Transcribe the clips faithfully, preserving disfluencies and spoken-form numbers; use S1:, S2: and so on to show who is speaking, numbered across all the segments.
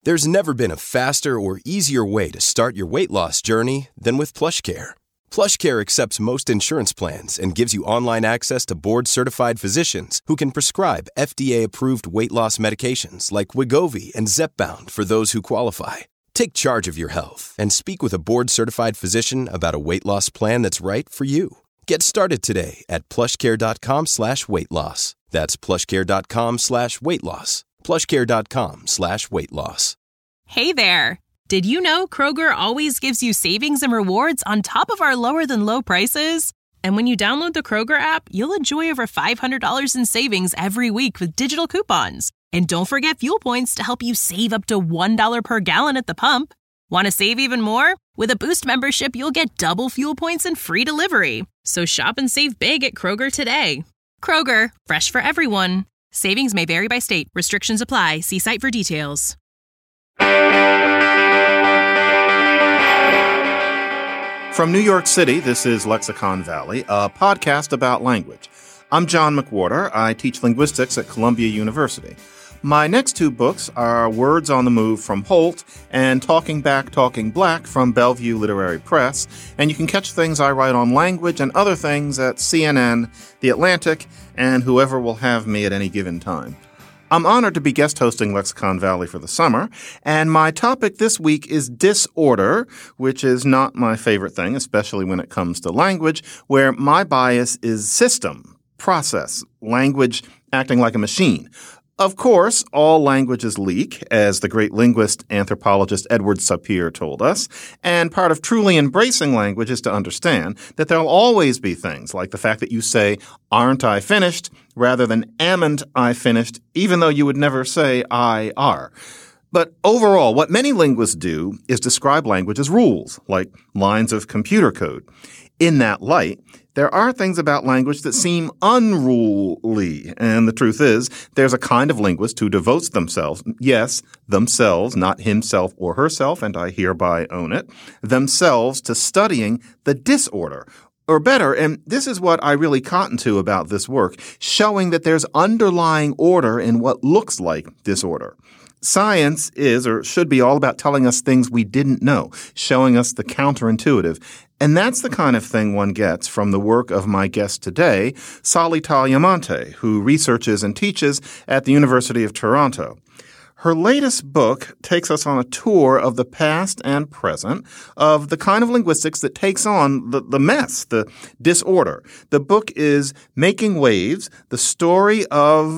S1: There's never been a faster or easier way to start your weight loss journey than with PlushCare. PlushCare accepts most insurance plans and gives you online access to board-certified physicians who can prescribe F D A-approved weight loss medications like Wegovy and Zepbound for those who qualify. Take charge of your health and speak with a board-certified physician about a weight loss plan that's right for you. Get started today at plushcare.com slash weight loss. That's plushcare.com slash weight loss. plushcare.com slash weight loss.
S2: Hey there! Did you know Kroger always gives you savings and rewards on top of our lower-than-low prices? And when you download the Kroger app, you'll enjoy over five hundred dollars in savings every week with digital coupons. And don't forget fuel points to help you save up to one dollar per gallon at the pump. Want to save even more? With a Boost membership, you'll get double fuel points and free delivery. So shop and save big at Kroger today. Kroger, fresh for everyone. Savings may vary by state. Restrictions apply. See site for details.
S3: From New York City, this is Lexicon Valley, a podcast about language. I'm John McWhorter. I teach linguistics at Columbia University. My next two books are Words on the Move from Holt and Talking Back, Talking Black from Bellevue Literary Press. And you can catch things I write on language and other things at C N N, The Atlantic, and whoever will have me at any given time. I'm honored to be guest hosting Lexicon Valley for the summer, and my topic this week is disorder, which is not my favorite thing, especially when it comes to language, where my bias is system, process, language acting like a machine. Of course, all languages leak, as the great linguist anthropologist Edward Sapir told us, and part of truly embracing language is to understand that there'll always be things like the fact that you say, aren't I finished, rather than amn't I finished, even though you would never say I are. But overall, what many linguists do is describe language as rules, like lines of computer code. In that light, there are things about language that seem unruly. And the truth is, there's a kind of linguist who devotes themselves, yes, themselves, not himself or herself, and I hereby own it, themselves to studying the disorder. Or better, and this is what I really cotton to about this work, showing that there's underlying order in what looks like disorder. Science is, or should be, all about telling us things we didn't know, showing us the counterintuitive. And that's the kind of thing one gets from the work of my guest today, Sally Tagliamonte, who researches and teaches at the University of Toronto. Her latest book takes us on a tour of the past and present of the kind of linguistics that takes on the, the mess, the disorder. The book is Making Waves, the story of...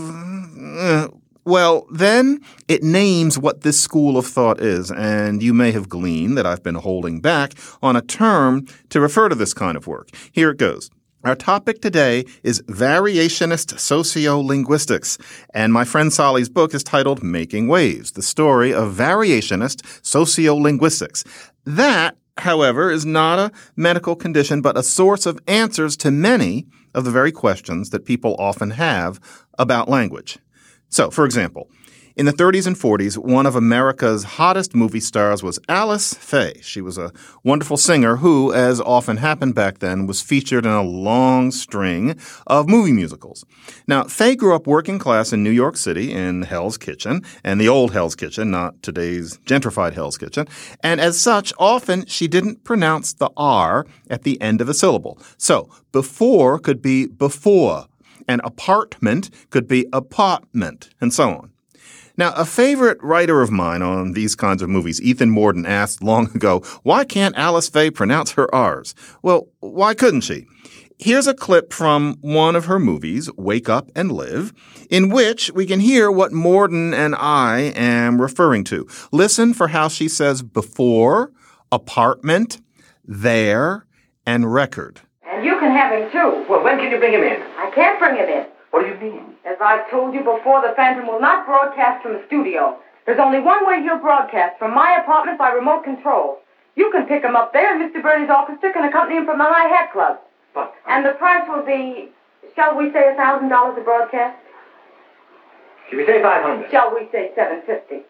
S3: Uh, Well, then it names what this school of thought is, and you may have gleaned that I've been holding back on a term to refer to this kind of work. Here it goes. Our topic today is variationist sociolinguistics, and my friend Sally's book is titled Making Waves, the story of variationist sociolinguistics. That, however, is not a medical condition, but a source of answers to many of the very questions that people often have about language. So, for example, in the thirties and forties, one of America's hottest movie stars was Alice Faye. She was a wonderful singer who, as often happened back then, was featured in a long string of movie musicals. Now, Faye grew up working class in New York City in Hell's Kitchen, and the old Hell's Kitchen, not today's gentrified Hell's Kitchen. And as such, often she didn't pronounce the R at the end of a syllable. So, before could be before. And apartment could be apartment, and so on. Now, a favorite writer of mine on these kinds of movies, Ethan Morden, asked long ago, why can't Alice Faye pronounce her R's? Well, why couldn't she? Here's a clip from one of her movies, Wake Up and Live, in which we can hear what Morden and I am referring to. Listen for how she says before, apartment, there, and record.
S4: And you can have him, too.
S5: Well, when can you bring him in?
S4: I can't bring him in.
S5: What do you mean?
S4: As I've told you before, the Phantom will not broadcast from the studio. There's only one way he'll broadcast, from my apartment by remote control. You can pick him up there, and Mister Bernie's orchestra can accompany him from the High Hat Club.
S5: But...
S4: And the price will be, shall we say, a thousand dollars a broadcast?
S5: Should we say five hundred?
S4: Shall we say seven fifty?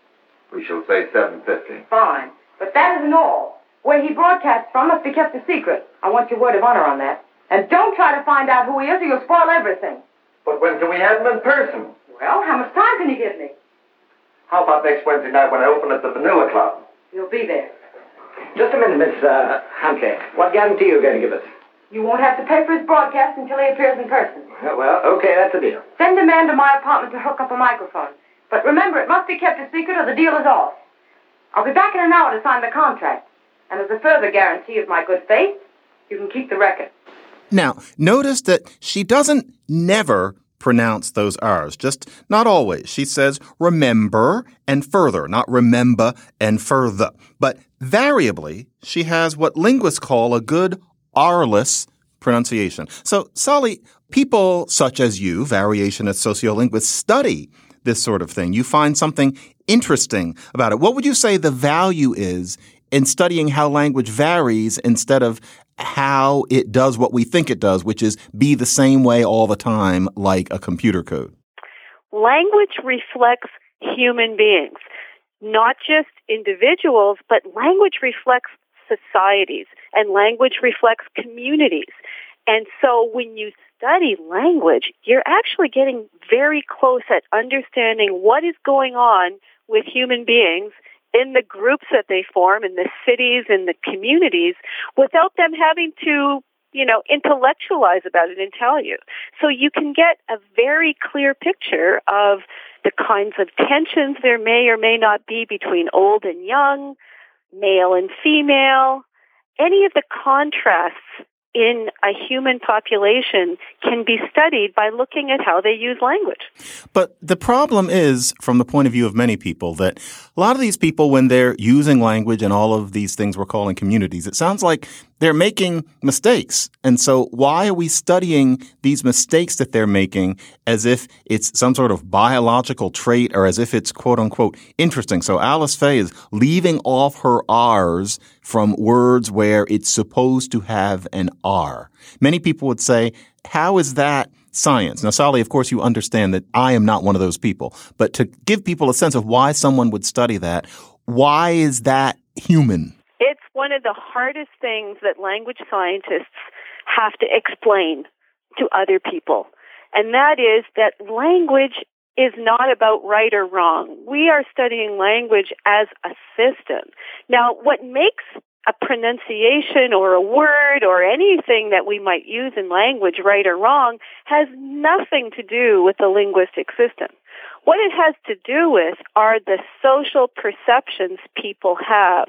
S5: We shall say seven fifty.
S4: Fine. But that isn't all. Where he broadcasts from must be kept a secret. I want your word of honor on that. And don't try to find out who he is or you'll spoil everything.
S5: But when can we have him in person?
S4: Well, how much time can you give me?
S5: How about next Wednesday night when I open at the Vanilla Club?
S4: You'll be there.
S5: Just a minute, Miss uh, Huntley. What guarantee are you going to give us?
S4: You won't have to pay for his broadcast until he appears in person.
S5: Uh, well, okay, that's the deal.
S4: Send a man to my apartment to hook up a microphone. But remember, it must be kept a secret or the deal is off. I'll be back in an hour to sign the contract. And as a further guarantee of my good faith, you can keep the record.
S3: Now, notice that she doesn't never pronounce those R's, just not always. She says remember and further, not remember and further. But variably, she has what linguists call a good R-less pronunciation. So, Solly, people such as you, variationist sociolinguists, study this sort of thing. You find something interesting about it. What would you say the value is in studying how language varies instead of how it does what we think it does, which is be the same way all the time like a computer code?
S6: Language reflects human beings, not just individuals, but language reflects societies, and language reflects communities. And so when you study language, you're actually getting very close at understanding what is going on with human beings in the groups that they form, in the cities, in the communities, without them having to, you know, intellectualize about it and tell you. So you can get a very clear picture of the kinds of tensions there may or may not be between old and young, male and female. Any of the contrasts in a human population can be studied by looking at how they use language.
S3: But the problem is, from the point of view of many people, that a lot of these people, when they're using language and all of these things we're calling communities, it sounds like they're making mistakes. And so why are we studying these mistakes that they're making as if it's some sort of biological trait or as if it's quote unquote interesting? So Alice Faye is leaving off her R's from words where it's supposed to have an R. Many people would say, how is that science? Now, Solly, of course, you understand that I am not one of those people. But to give people a sense of why someone would study that, why is that human?
S6: It's one of the hardest things that language scientists have to explain to other people. And that is that language is not about right or wrong. We are studying language as a system. Now, what makes a pronunciation or a word or anything that we might use in language, right or wrong, has nothing to do with the linguistic system. What it has to do with are the social perceptions people have.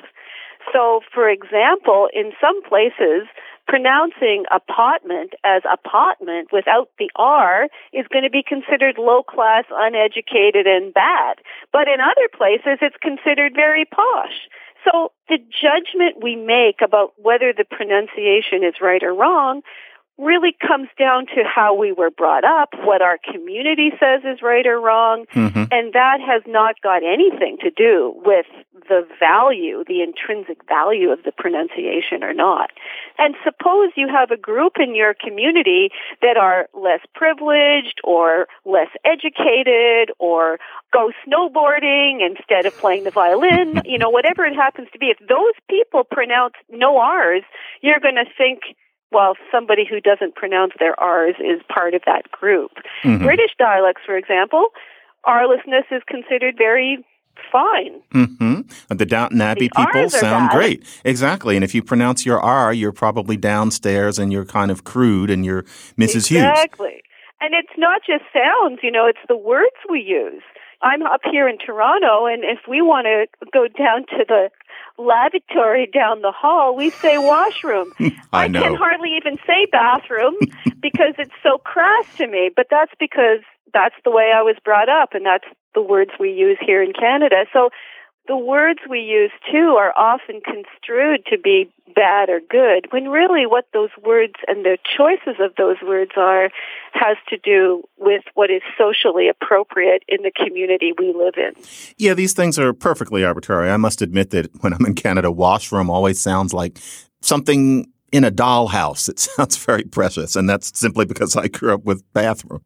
S6: So, for example, in some places, pronouncing apartment as apartment without the R is going to be considered low-class, uneducated, and bad. But in other places, it's considered very posh. So the judgment we make about whether the pronunciation is right or wrong really comes down to how we were brought up, what our community says is right or wrong, mm-hmm. and that has not got anything to do with the value, the intrinsic value of the pronunciation or not. And suppose you have a group in your community that are less privileged or less educated or go snowboarding instead of playing the violin, you know, whatever it happens to be. If those people pronounce no R's, you're going to think, well, somebody who doesn't pronounce their R's is part of that group. Mm-hmm. British dialects, for example, R-lessness is considered very fine.
S3: Mm-hmm. The Downton Abbey
S6: the
S3: people
S6: R's
S3: sound
S6: bad.
S3: Great. Exactly. And if you pronounce your R, you're probably downstairs and you're kind of crude and you're Missus
S6: Exactly.
S3: Hughes.
S6: Exactly. And it's not just sounds, you know, it's the words we use. I'm up here in Toronto, and if we want to go down to the lavatory down the hall, we say washroom.
S3: I know.
S6: I can hardly even say bathroom because it's so crass to me, but that's because that's the way I was brought up, and that's the words we use here in Canada. So the words we use, too, are often construed to be bad or good, when really what those words and the choices of those words are has to do with what is socially appropriate in the community we live in.
S3: Yeah, these things are perfectly arbitrary. I must admit that when I'm in Canada, washroom always sounds like something in a dollhouse. It sounds very precious, and that's simply because I grew up with bathroom.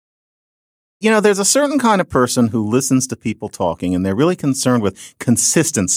S3: You know, there's a certain kind of person who listens to people talking, and they're really concerned with consistency.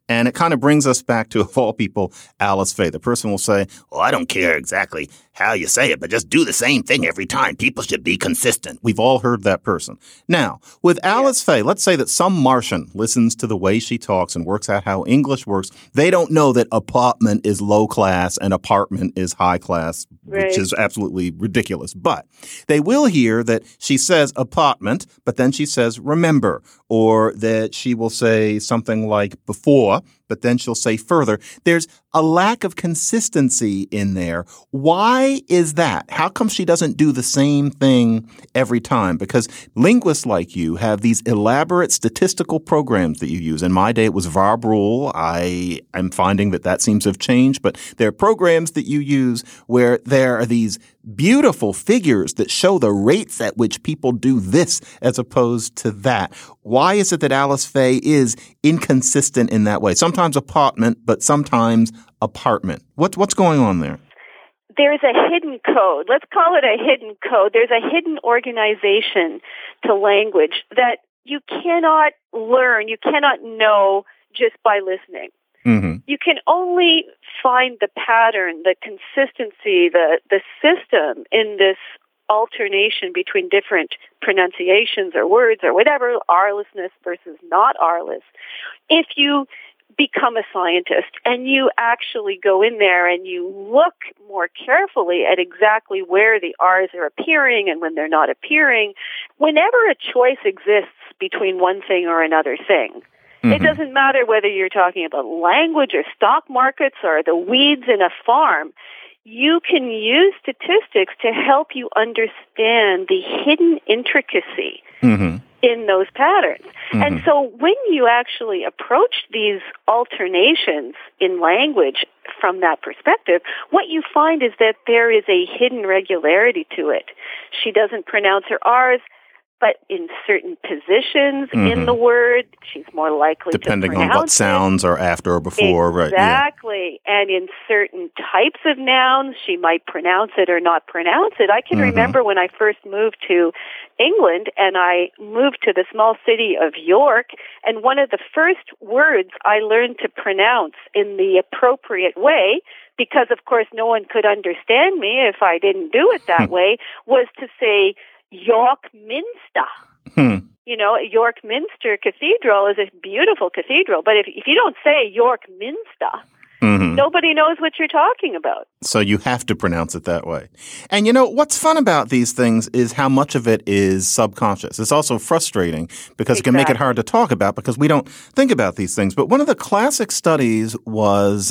S3: And it kind of brings us back to, of all people, Alice Faye. The person will say, well, I don't care exactly how you say it, but just do the same thing every time. People should be consistent. We've all heard that person. Now, with Alice Faye, let's say that some Martian listens to the way she talks and works out how English works. They don't know that apartment is low class and apartment is high class,
S6: right.
S3: which is absolutely ridiculous. But they will hear that she says apartment, but then she says remember, or that she will say something like before, but then she'll say further. There's a lack of consistency in there. Why is that? How come she doesn't do the same thing every time? Because linguists like you have these elaborate statistical programs that you use. In my day, it was VARBRULE. I am finding that that seems to have changed, but there are programs that you use where there are these beautiful figures that show the rates at which people do this as opposed to that. Why is it that Alice Faye is inconsistent in that way? Sometimes apartment, but sometimes apartment. What, what's going on there?
S6: There's a hidden code. Let's call it a hidden code. There's a hidden organization to language that you cannot learn, you cannot know just by listening.
S3: Mm-hmm.
S6: You can only find the pattern, the consistency, the, the system in this alternation between different pronunciations or words or whatever, R-lessness versus not R-less. If you become a scientist and you actually go in there and you look more carefully at exactly where the R's are appearing and when they're not appearing, whenever a choice exists between one thing or another thing, mm-hmm. it doesn't matter whether you're talking about language or stock markets or the weeds in a farm, you can use statistics to help you understand the hidden intricacy
S3: mm-hmm.
S6: in those patterns.
S3: Mm-hmm.
S6: And so when you actually approach these alternations in language from that perspective, what you find is that there is a hidden regularity to it. She doesn't pronounce her R's, but in certain positions mm-hmm. in the word, she's more likely
S3: Depending
S6: to pronounce
S3: on what sounds
S6: it.
S3: are after or before.
S6: Exactly.
S3: Right, yeah.
S6: And in certain types of nouns, she might pronounce it or not pronounce it. I can mm-hmm. remember when I first moved to England and I moved to the small city of York, and one of the first words I learned to pronounce in the appropriate way, because of course no one could understand me if I didn't do it that way, was to say York Minster.
S3: Hmm.
S6: You know, York Minster Cathedral is a beautiful cathedral, but if, if you don't say York Minster, mm-hmm. nobody knows what you're talking about.
S3: So you have to pronounce it that way. And you know, what's fun about these things is how much of it is subconscious. It's also frustrating because exactly. it can make it hard to talk about because we don't think about these things. But one of the classic studies was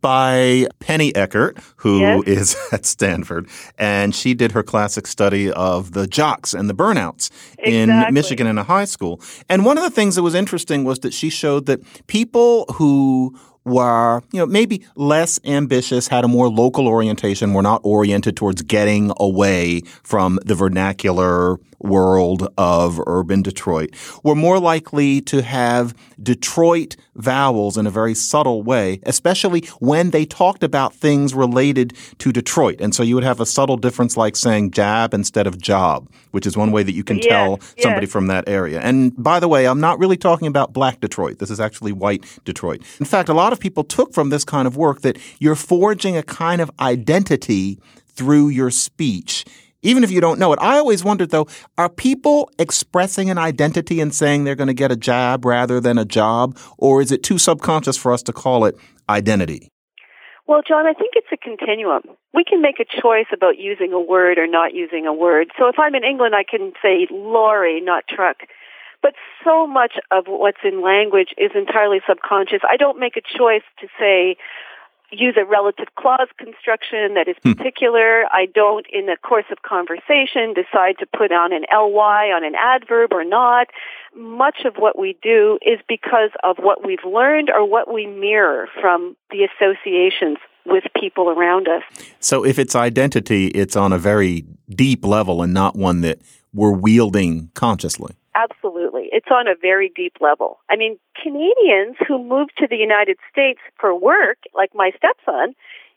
S3: by Penny Eckert, who yes. is at Stanford, and she did her classic study of the jocks and the burnouts exactly. in Michigan in a high school. And one of the things that was interesting was that she showed that people who were, you know, maybe less ambitious, had a more local orientation, were not oriented towards getting away from the vernacular world of urban Detroit, were more likely to have Detroit vowels in a very subtle way, especially when they talked about things related to Detroit. And so you would have a subtle difference like saying jab instead of job, which is one way that you can
S6: yes,
S3: tell somebody
S6: yes.
S3: from that area. And by the way, I'm not really talking about black Detroit. This is actually white Detroit. In fact, a lot of people took from this kind of work that you're forging a kind of identity through your speech, even if you don't know it. I always wondered, though, are people expressing an identity and saying they're going to get a jab rather than a job, or is it too subconscious for us to call it identity?
S6: Well, John, I think it's a continuum. We can make a choice about using a word or not using a word. So if I'm in England, I can say lorry, not truck. But so much of what's in language is entirely subconscious. I don't make a choice to say, use a relative clause construction that is particular. Hmm. I don't, in the course of conversation, decide to put on an ly on an adverb or not. Much of what we do is because of what we've learned or what we mirror from the associations with people around us.
S3: So if it's identity, it's on a very deep level and not one that we're wielding consciously.
S6: Absolutely. It's on a very deep level. I mean, Canadians who moved to the United States for work, like my stepson,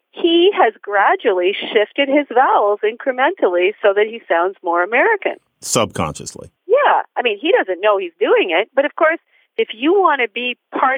S6: he has gradually shifted his vowels incrementally so that he sounds more American.
S3: Subconsciously.
S6: Yeah. I mean, he doesn't know he's doing it. But of course, if you want to be part of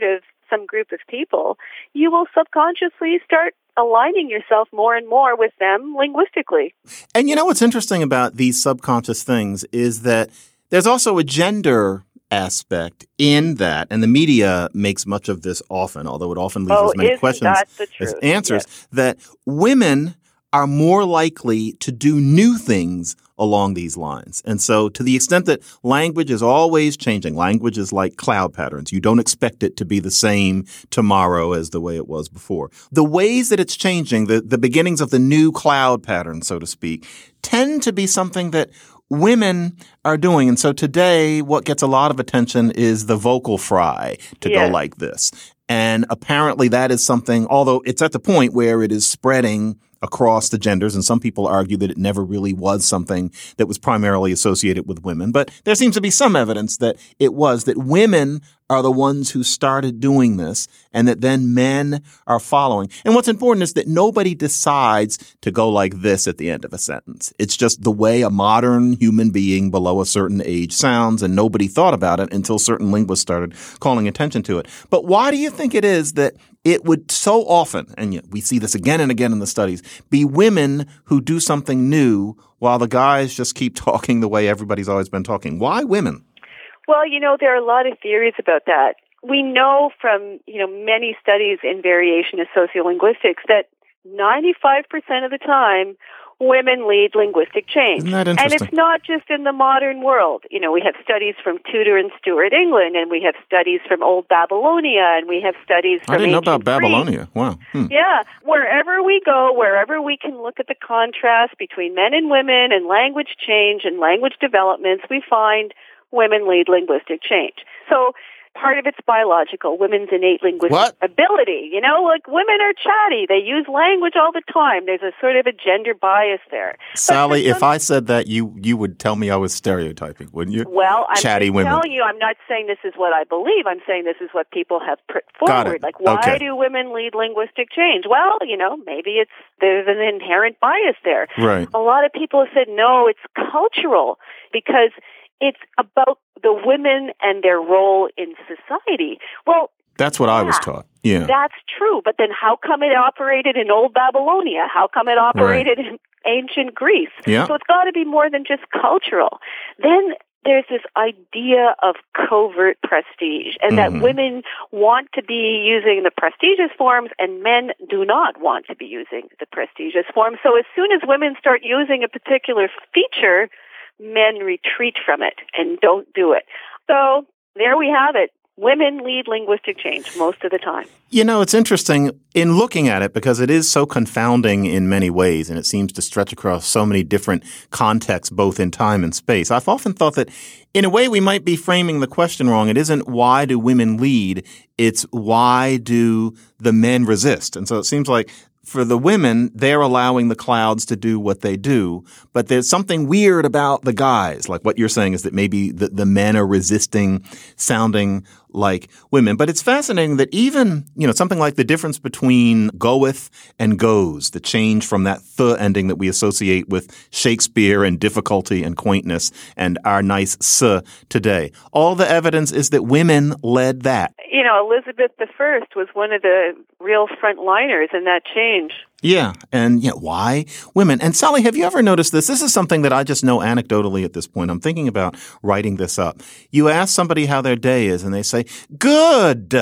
S6: some group of people, you will subconsciously start aligning yourself more and more with them linguistically.
S3: And you know what's interesting about these subconscious things is that there's also a gender aspect in that, and the media makes much of this often, although it often leaves
S6: oh,
S3: as many questions as answers,
S6: yes.
S3: that women are more likely to do new things along these lines. And so to the extent that language is always changing, language is like cloud patterns. You don't expect it to be the same tomorrow as the way it was before. The ways that it's changing, the, the beginnings of the new cloud pattern, so to speak, tend to be something that women are doing. And so today, what gets a lot of attention is the vocal fry to
S6: yes.
S3: go like this. And apparently that is something, although it's at the point where it is spreading across the genders, and some people argue that it never really was something that was primarily associated with women. But there seems to be some evidence that it was, that women are the ones who started doing this and that then men are following. And what's important is that nobody decides to go like this at the end of a sentence. It's just the way a modern human being below a certain age sounds, and nobody thought about it until certain linguists started calling attention to it. But why do you think it is that it would so often, and yet we see this again and again in the studies, be women who do something new while the guys just keep talking the way everybody's always been talking? Why women?
S6: Well, you know, there are a lot of theories about that. We know from, you know, many studies in variation of sociolinguistics that ninety-five percent of the time, women lead linguistic change.
S3: Isn't that
S6: and
S3: interesting?
S6: it's not just in the modern world. You know, we have studies from Tudor and Stuart England, and we have studies from Old Babylonia, and we have studies from
S3: I didn't know
S6: ancient
S3: about
S6: Greece.
S3: Babylonia. Wow. Hmm.
S6: Yeah. Wherever we go, wherever we can look at the contrast between men and women and language change and language developments, we find women lead linguistic change. So part of it's biological, women's innate linguistic
S3: what?
S6: ability. You know, like women are chatty. They use language all the time. There's a sort of a gender bias there.
S3: Sally, some, if I said that, you you would tell me I was stereotyping, wouldn't you?
S6: Well, I'm
S3: chatty
S6: just
S3: women.
S6: telling you, I'm not saying this is what I believe. I'm saying this is what people have put
S3: Got
S6: forward.
S3: it.
S6: Like, why
S3: Okay.
S6: do women lead linguistic change? Well, you know, maybe it's there's an inherent bias there.
S3: Right.
S6: A lot of people have said, no, it's cultural because it's about the women and their role in society. Well,
S3: That's what
S6: yeah,
S3: I was taught. Yeah.
S6: That's true. But then how come it operated in Old Babylonia? How come it operated right. in ancient Greece?
S3: Yeah.
S6: So it's got to be more than just cultural. Then there's this idea of covert prestige, and
S3: mm-hmm.
S6: that women want to be using the prestigious forms and men do not want to be using the prestigious forms. So as soon as women start using a particular feature, men retreat from it and don't do it. So there we have it. Women lead linguistic change most of the time.
S3: You know, it's interesting in looking at it because it is so confounding in many ways, and it seems to stretch across so many different contexts, both in time and space. I've often thought that in a way we might be framing the question wrong. It isn't why do women lead, it's why do the men resist? And so it seems like for the women, they're allowing the clouds to do what they do, but there's something weird about the guys. Like what you're saying is that maybe the, the men are resisting sounding like women. But it's fascinating that even, you know, something like the difference between goeth and goes, the change from that th ending that we associate with Shakespeare and difficulty and quaintness and our nice s today. All the evidence is that women led that.
S6: You know, Elizabeth the First was one of the real frontliners in that change.
S3: Yeah. And yeah, why women? And Sally, have you ever noticed this? This is something that I just know anecdotally at this point. I'm thinking about writing this up. You ask somebody how their day is and they say, good.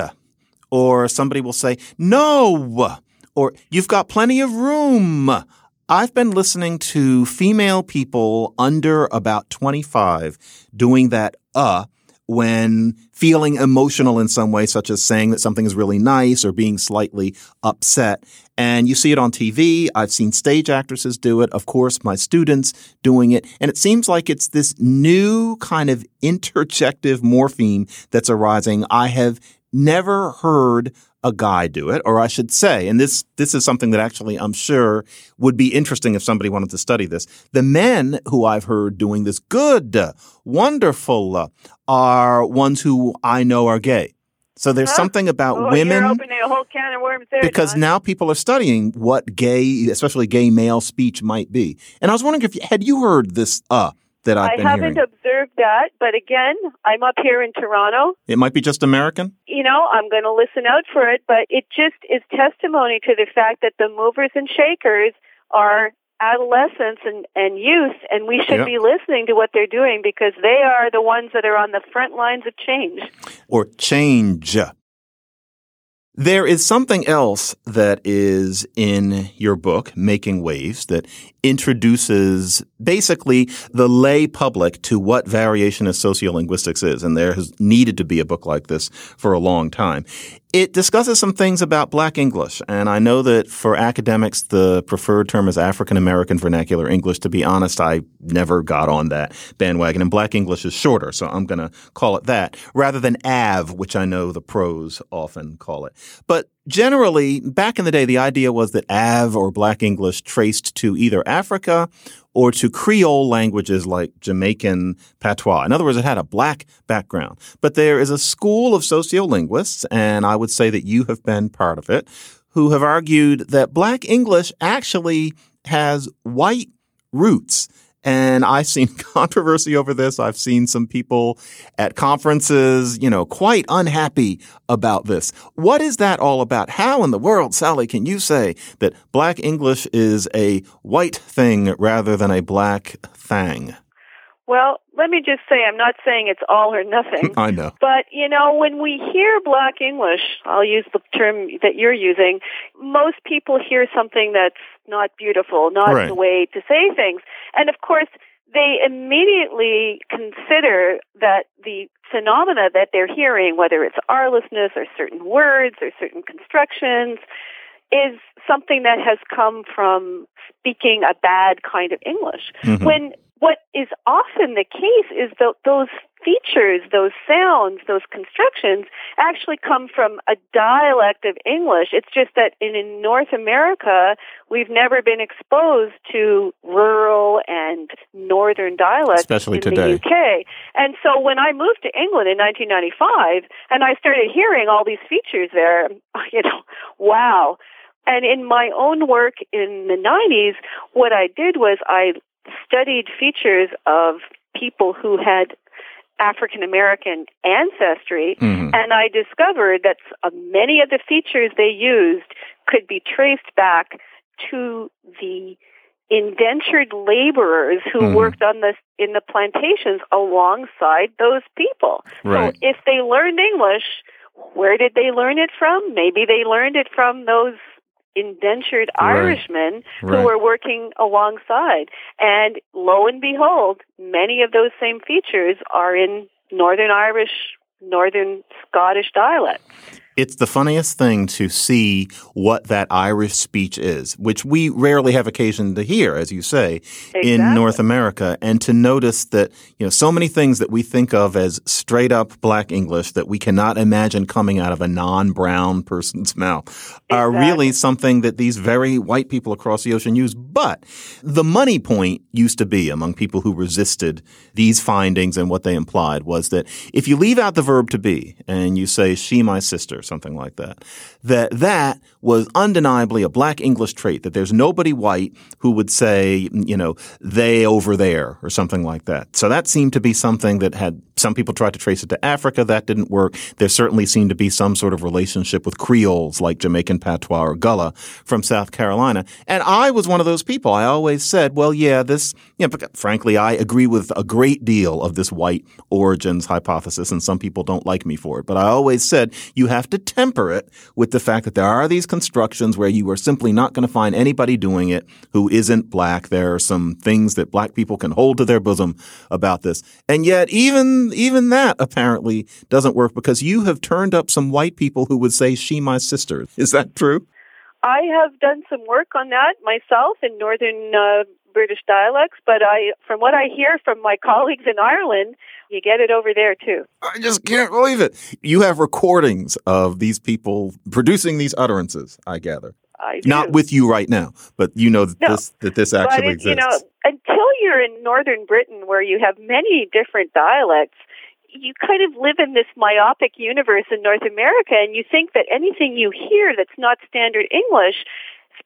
S3: Or somebody will say, no. Or you've got plenty of room. I've been listening to female people under about twenty-five doing that uh when feeling emotional in some way, such as saying that something is really nice or being slightly upset. And you see it on T V. I've seen stage actresses do it. Of course, my students doing it. And it seems like it's this new kind of interjective morpheme that's arising. I have never heard a guy do it, or I should say, and this this is something that actually I'm sure would be interesting if somebody wanted to study this. The men who I've heard doing this good, wonderful, are ones who I know are gay. So there's
S6: huh?
S3: something about
S6: oh,
S3: women.
S6: You're opening a whole can of worms there,
S3: because
S6: John.
S3: now people are studying what gay, especially gay male speech might be. And I was wondering if had you heard this uh that I've
S6: I
S3: been
S6: haven't
S3: hearing?
S6: observed that, but again, I'm up here in Toronto.
S3: It might be just American?
S6: You know, I'm going to listen out for it, but it just is testimony to the fact that the movers and shakers are adolescents and, and youth, and we should
S3: Yep.
S6: be listening to what they're doing because they are the ones that are on the front lines of change.
S3: Or change. There is something else that is in your book, Making Waves, that introduces basically the lay public to what variationist sociolinguistics is. And there has needed to be a book like this for a long time. It discusses some things about Black English. And I know that for academics, the preferred term is African American Vernacular English. To be honest, I never got on that bandwagon. And Black English is shorter, so I'm going to call it that, rather than A V, which I know the pros often call it. But generally, back in the day, the idea was that A V or Black English traced to either Africa or to Creole languages like Jamaican patois. In other words, it had a black background. But there is a school of sociolinguists, and I would say that you have been part of it, who have argued that Black English actually has white roots. And I've seen controversy over this. I've seen some people at conferences, you know, quite unhappy about this. What is that all about? How in the world, Sally, can you say that Black English is a white thing rather than a black thing?
S6: Well, let me just say, I'm not saying it's all or nothing.
S3: I know.
S6: But, you know, when we hear Black English, I'll use the term that you're using, most people hear something that's not beautiful, not
S3: Right.
S6: the way to say things. And, of course, they immediately consider that the phenomena that they're hearing, whether it's R-lessness or certain words or certain constructions, is something that has come from speaking a bad kind of English.
S3: Mm-hmm.
S6: When what is often the case is that those features, those sounds, those constructions actually come from a dialect of English. It's just that in, in North America, we've never been exposed to rural and northern dialects,
S3: especially
S6: in
S3: today.
S6: the U K. And so when I moved to England in nineteen ninety-five and I started hearing all these features there, you know, wow. And in my own work in the nineties, what I did was I studied features of people who had African American ancestry,
S3: Mm-hmm.
S6: and I discovered that uh, many of the features they used could be traced back to the indentured laborers who
S3: Mm-hmm.
S6: worked on the in the plantations alongside those people.
S3: Right.
S6: So if they learned English, where did they learn it from? Maybe they learned it from those indentured
S3: Right.
S6: Irishmen
S3: Right.
S6: who were working alongside. And lo and behold, many of those same features are in Northern Irish, Northern Scottish dialects.
S3: It's the funniest thing to see what that Irish speech is, which we rarely have occasion to hear, as you say,
S6: Exactly.
S3: in North America, and to notice that, you know, so many things that we think of as straight up Black English that we cannot imagine coming out of a non-brown person's mouth are
S6: Exactly.
S3: really something that these very white people across the ocean use. But the money point used to be among people who resisted these findings and what they implied was that if you leave out the verb to be and you say she, my sister, something like that, that that was undeniably a Black English trait, that there's nobody white who would say, you know, they over there or something like that. So that seemed to be something that had some people tried to trace it to Africa. That didn't work. There certainly seemed to be some sort of relationship with Creoles like Jamaican patois or Gullah from South Carolina. And I was one of those people. I always said, well, yeah, this, you know, frankly, I agree with a great deal of this white origins hypothesis, and some people don't like me for it. But I always said you have to temper it with the fact that there are these constructions where you are simply not going to find anybody doing it who isn't Black. There are some things that Black people can hold to their bosom about this. And yet even even that apparently doesn't work because you have turned up some white people who would say she, my sister. Is that true?
S6: I have done some work on that myself in Northern uh, British dialects, but I, from what I hear from my colleagues in Ireland, you get it over there too.
S3: I just can't believe it. You have recordings of these people producing these utterances, I gather.
S6: I do.
S3: Not with you right now, but you know that
S6: No.
S3: this that this actually
S6: but it,
S3: exists.
S6: you know, until you're in Northern Britain where you have many different dialects, you kind of live in this myopic universe in North America, and you think that anything you hear that's not standard English,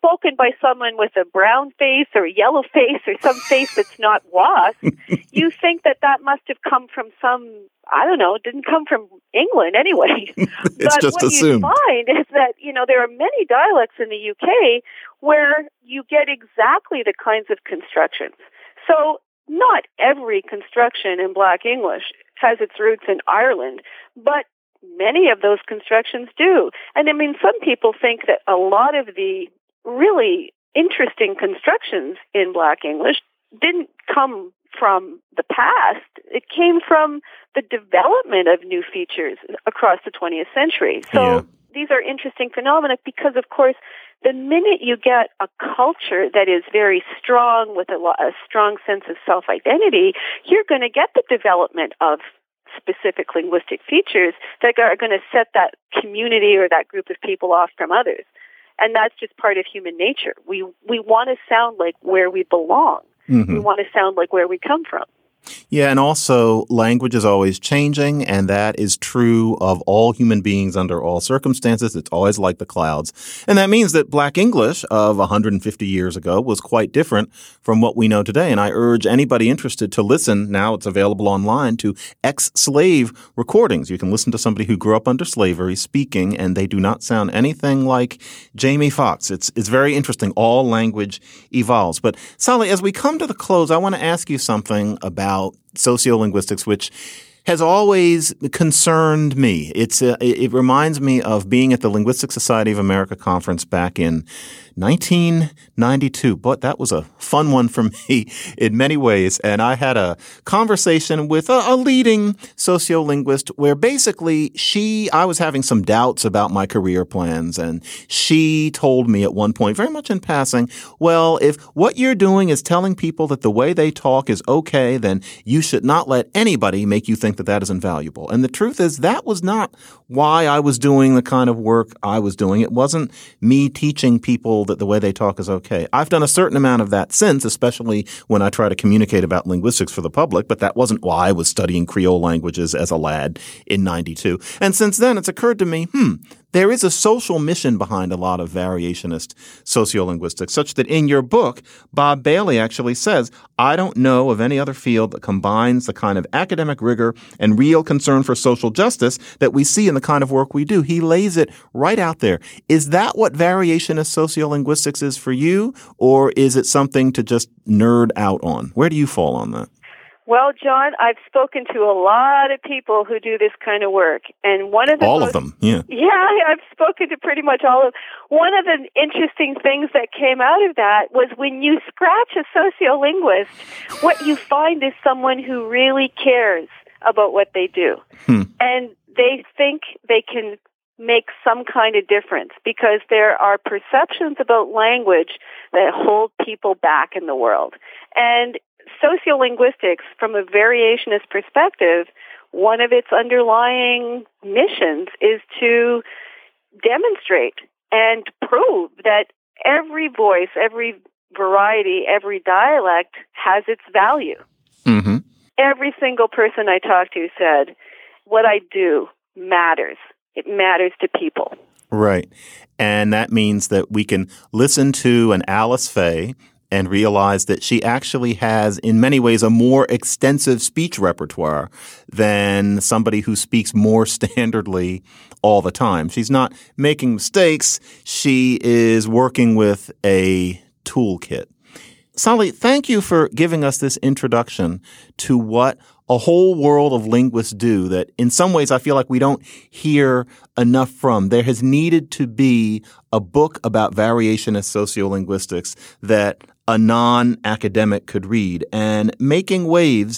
S6: spoken by someone with a brown face or a yellow face or some face that's not wasp, you think that that must have come from some, I don't know, it didn't come from England anyway.
S3: It's
S6: but
S3: just
S6: what
S3: assumed.
S6: you find is that, you know, there are many dialects in the U K where you get exactly the kinds of constructions. So not every construction in Black English has its roots in Ireland, but many of those constructions do. And I mean, some people think that a lot of the really interesting constructions in Black English didn't come from the past. It came from the development of new features across the twentieth century. So
S3: Yeah.
S6: these are interesting phenomena because, of course, the minute you get a culture that is very strong with a, lo- a strong sense of self-identity, you're going to get the development of specific linguistic features that are going to set that community or that group of people off from others. And that's just part of human nature. We we want to sound like where we belong.
S3: Mm-hmm.
S6: We want to sound like where we come from.
S3: Yeah, and also language is always changing, and that is true of all human beings under all circumstances. It's always like the clouds. And that means that Black English of one hundred fifty years ago was quite different from what we know today. And I urge anybody interested to listen. Now it's available online to ex-slave recordings. You can listen to somebody who grew up under slavery speaking, and they do not sound anything like Jamie Foxx. It's, it's very interesting. All language evolves. But Sally, as we come to the close, I want to ask you something about sociolinguistics, which has always concerned me. It's a, it reminds me of being at the Linguistic Society of America conference back in nineteen ninety-two. But that was a fun one for me in many ways. And I had a conversation with a, a leading sociolinguist where basically she, I was having some doubts about my career plans. And she told me at one point, very much in passing, well, if what you're doing is telling people that the way they talk is okay, then you should not let anybody make you think that that is invaluable. And the truth is that was not why I was doing the kind of work I was doing. It wasn't me teaching people that the way they talk is okay. I've done a certain amount of that since, especially when I try to communicate about linguistics for the public, but that wasn't why I was studying Creole languages as a lad in ninety-two. And since then, it's occurred to me, hmm, there is a social mission behind a lot of variationist sociolinguistics, such that in your book, Bob Bailey actually says, I don't know of any other field that combines the kind of academic rigor and real concern for social justice that we see in the kind of work we do. He lays it right out there. Is that what variationist sociolinguistics is for you, or is it something to just nerd out on? Where do you fall on that?
S6: Well, John, I've spoken to a lot of people who do this kind of work, and one of the
S3: all
S6: most,
S3: of them, yeah,
S6: yeah, I've spoken to pretty much all of. One of the interesting things that came out of that was when you scratch a sociolinguist, what you find is someone who really cares about what they do, hmm. and they think they can make some kind of difference because there are perceptions about language that hold people back in the world, and sociolinguistics, from a variationist perspective, one of its underlying missions is to demonstrate and prove that every voice, every variety, every dialect has its value.
S3: Mm-hmm.
S6: Every single person I talked to said, what I do matters. It matters to people.
S3: Right. And that means that we can listen to an Alice Faye and realize that she actually has, in many ways, a more extensive speech repertoire than somebody who speaks more standardly all the time. She's not making mistakes. She is working with a toolkit. Sally, thank you for giving us this introduction to what a whole world of linguists do that in some ways I feel like we don't hear enough from. There has needed to be a book about variationist sociolinguistics that a non-academic could read. And Making Waves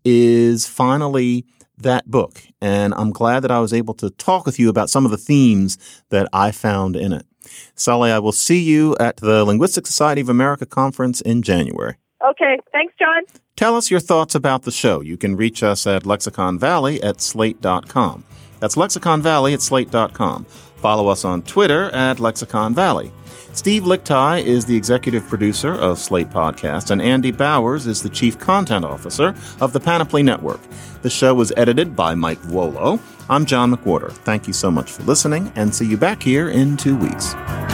S3: is finally that book. And I'm glad that I was able to talk with you about some of the themes that I found in it. Sally, I will see you at the Linguistic Society of America conference in January.
S6: Okay. Thanks, John.
S3: Tell us your thoughts about the show. You can reach us at Lexicon Valley at slate dot com. That's Lexicon Valley at slate dot com. Follow us on Twitter at Lexicon Valley. Steve Lichtai is the executive producer of Slate Podcast, and Andy Bowers is the chief content officer of the Panoply Network. The show was edited by Mike Vuolo. I'm John McWhorter. Thank you so much for listening, and see you back here in two weeks.